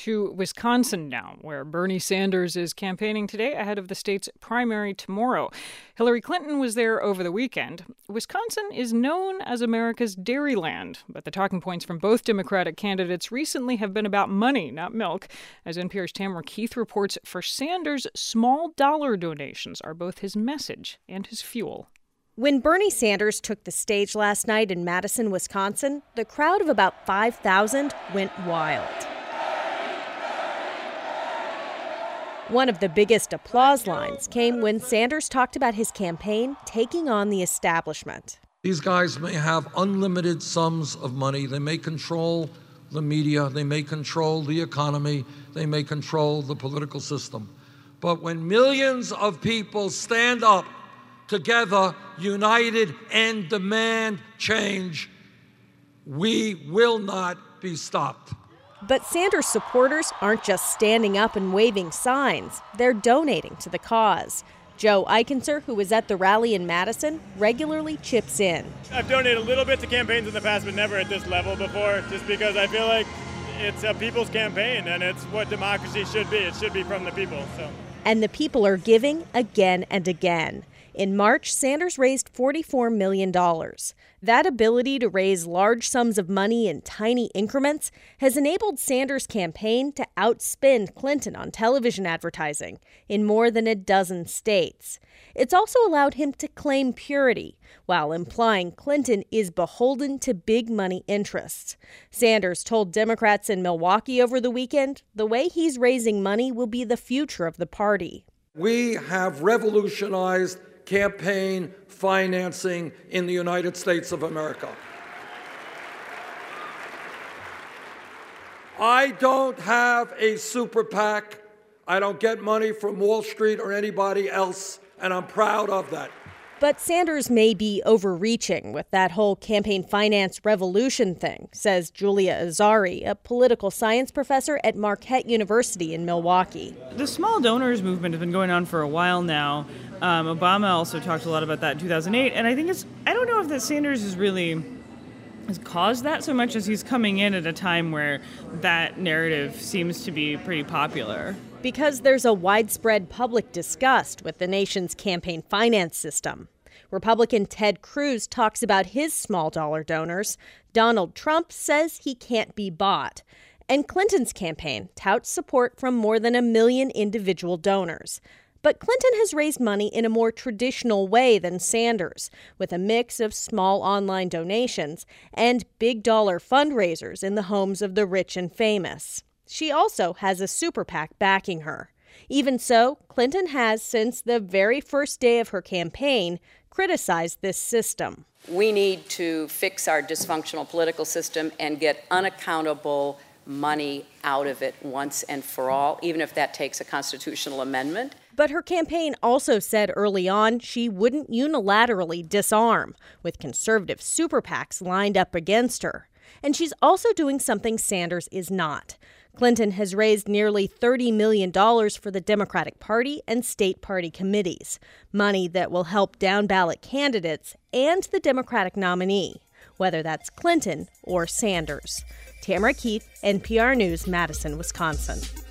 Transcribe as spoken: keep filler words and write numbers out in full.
To Wisconsin now, where Bernie Sanders is campaigning today ahead of the state's primary tomorrow. Hillary Clinton was there over the weekend. Wisconsin is known as America's dairyland, but the talking points from both Democratic candidates recently have been about money, not milk. As N P R's Tamara Keith reports, for Sanders, small dollar donations are both his message and his fuel. When Bernie Sanders took the stage last night in Madison, Wisconsin, the crowd of about five thousand went wild. One of the biggest applause lines came when Sanders talked about his campaign taking on the establishment. These guys may have unlimited sums of money. They may control the media. They may control the economy. They may control the political system. But when millions of people stand up together, united, and demand change, we will not be stopped. But Sanders supporters aren't just standing up and waving signs. They're donating to the cause. Joe Eichenser, who was at the rally in Madison, regularly chips in. I've donated a little bit to campaigns in the past, but never at this level before, just because I feel like it's a people's campaign, and it's what democracy should be. It should be from the people. So. And the people are giving again and again. In March, Sanders raised forty-four million dollars. That ability to raise large sums of money in tiny increments has enabled Sanders' campaign to outspend Clinton on television advertising in more than a dozen states. It's also allowed him to claim purity, while implying Clinton is beholden to big money interests. Sanders told Democrats in Milwaukee over the weekend the way he's raising money will be the future of the party. We have revolutionized campaign financing in the United States of America. I don't have a super PAC. I don't get money from Wall Street or anybody else, and I'm proud of that. But Sanders may be overreaching with that whole campaign finance revolution thing, says Julia Azari, a political science professor at Marquette University in Milwaukee. The small donors movement has been going on for a while now. Um, Obama also talked a lot about that in two thousand eight, and I think it's, I don't know if that Sanders is really has caused that so much as he's coming in at a time where that narrative seems to be pretty popular. Because there's a widespread public disgust with the nation's campaign finance system. Republican Ted Cruz talks about his small dollar donors. Donald Trump says he can't be bought. And Clinton's campaign touts support from more than a million individual donors. But Clinton has raised money in a more traditional way than Sanders, with a mix of small online donations and big dollar fundraisers in the homes of the rich and famous. She also has a super PAC backing her. Even so, Clinton has, since the very first day of her campaign, criticized this system. We need to fix our dysfunctional political system and get unaccountable money out of it once and for all, even if that takes a constitutional amendment. But her campaign also said early on she wouldn't unilaterally disarm, with conservative super PACs lined up against her. And she's also doing something Sanders is not. Clinton has raised nearly thirty million dollars for the Democratic Party and state party committees, money that will help down-ballot candidates and the Democratic nominee, whether that's Clinton or Sanders. Tamara Keith, N P R News, Madison, Wisconsin.